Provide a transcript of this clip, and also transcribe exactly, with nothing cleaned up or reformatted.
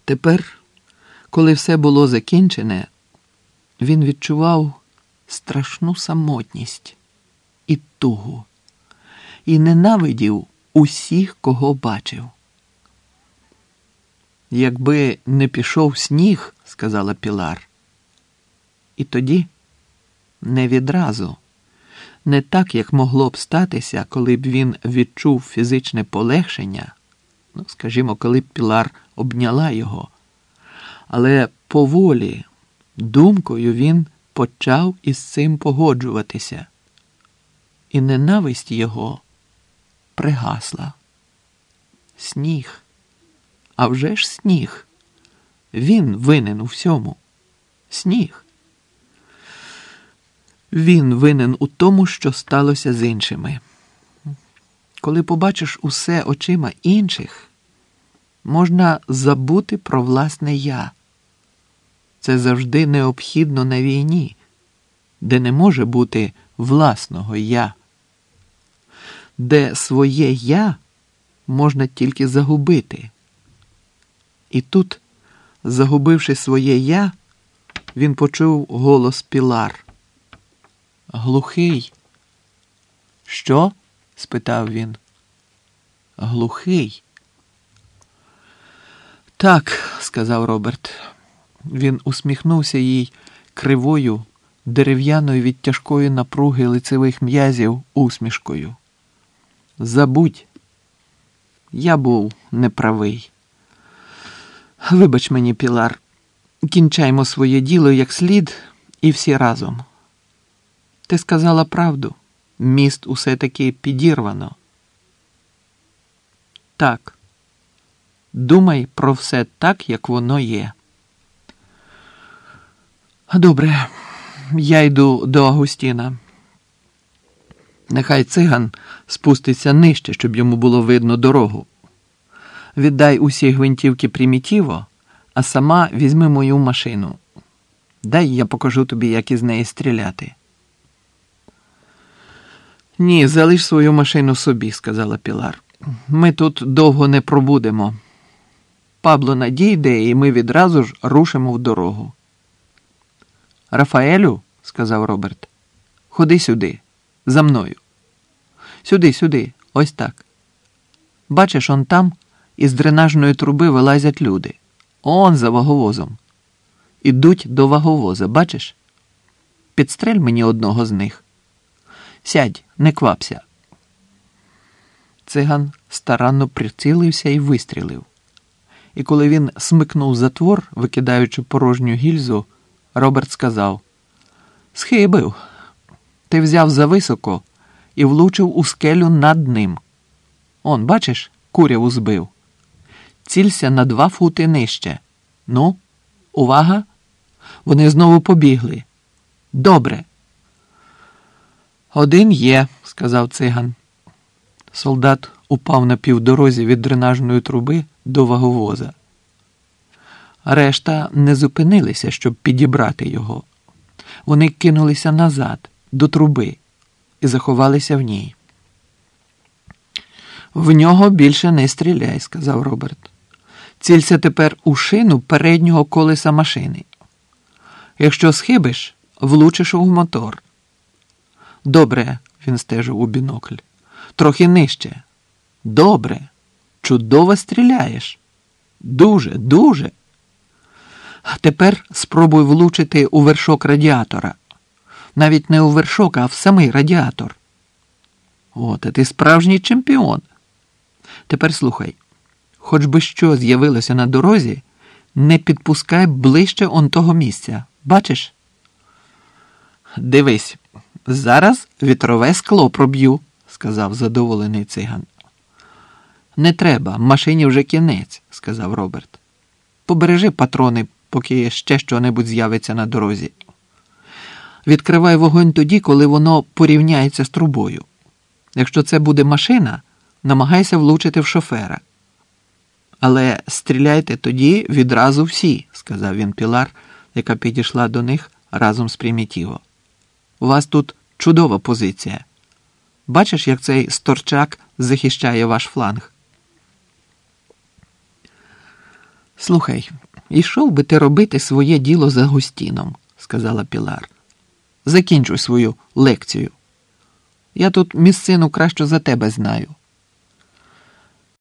Тепер, коли все було закінчене, він відчував страшну самотність і тугу, і ненавидів усіх, кого бачив. «Якби не пішов сніг, – сказала Пілар. І тоді, не відразу, не так, як могло б статися, коли б він відчув фізичне полегшення, ну, скажімо, коли б Пілар обняла його, але поволі, думкою він почав із цим погоджуватися, і ненависть його пригасла. Сніг. А вже ж сніг. Він винен у всьому. Сніг. Він винен у тому, що сталося з іншими. Коли побачиш усе очима інших, можна забути про власне «я». Це завжди необхідно на війні, де не може бути власного «я», де своє «я» можна тільки загубити. І тут, загубивши своє «я», він почув голос Пілар. «Глухий». «Що?» – спитав він. «Глухий». «Так», – сказав Роберт. Він усміхнувся їй кривою, дерев'яною від тяжкої напруги лицевих м'язів усмішкою. «Забудь. Я був неправий. Вибач мені, Пілар, кінчаймо своє діло як слід і всі разом. Ти сказала правду. Міст усе-таки підірвано. Так. Думай про все так, як воно є. Добре, я йду до Агустіна. Нехай циган спуститься нижче, щоб йому було видно дорогу. Віддай усі гвинтівки Примітіво, а сама візьми мою машину. Дай я покажу тобі, як із неї стріляти». «Ні, залиш свою машину собі», – сказала Пілар. «Ми тут довго не пробудемо. Пабло надійде, і ми відразу ж рушимо в дорогу». «Рафаелю», – сказав Роберт, – «ходи сюди, за мною. Сюди, сюди, ось так. Бачиш, он там із дренажної труби вилазять люди. Он за ваговозом. Ідуть до ваговоза, бачиш? Підстрель мені одного з них. Сядь, не квапся». Циган старанно прицілився і вистрілив. І коли він смикнув затвор, викидаючи порожню гільзу, Роберт сказав: «Схибив. Ти взяв зависоко і влучив у скелю над ним. Он, бачиш, куряву збив. Цілься на два фути нижче. Ну, увага! Вони знову побігли. Добре». «Один є», – сказав циган. Солдат упав на півдорозі від дренажної труби до ваговоза. Решта не зупинилися, щоб підібрати його. Вони кинулися назад, до труби, і заховалися в ній. «В нього більше не стріляй», – сказав Роберт. «Цілься тепер у шину переднього колеса машини. Якщо схибиш, влучиш у мотор». «Добре», – він стежив у бінокль. «Трохи нижче». «Добре. Чудово стріляєш. Дуже, дуже. Тепер спробуй влучити у вершок радіатора. Навіть не у вершок, а в самий радіатор». «От, а ти справжній чемпіон. Тепер слухай. Хоч би що з'явилося на дорозі, не підпускай ближче он того місця. Бачиш?» «Дивись, зараз вітрове скло проб'ю», – сказав задоволений циган. «Не треба, машині вже кінець», – сказав Роберт. «Побережи патрони, поки ще що-небудь з'явиться на дорозі. Відкривай вогонь тоді, коли воно порівняється з трубою. Якщо це буде машина, намагайся влучити в шофера. Але стріляйте тоді відразу всі», – сказав він Пілар, яка підійшла до них разом з Примітіво. «У вас тут чудова позиція. Бачиш, як цей сторчак захищає ваш фланг?» Слухай, ішов би ти робити своє діло за Густіном, сказала Пілар. Закінчуй свою лекцію. Я тут місцину краще за тебе знаю.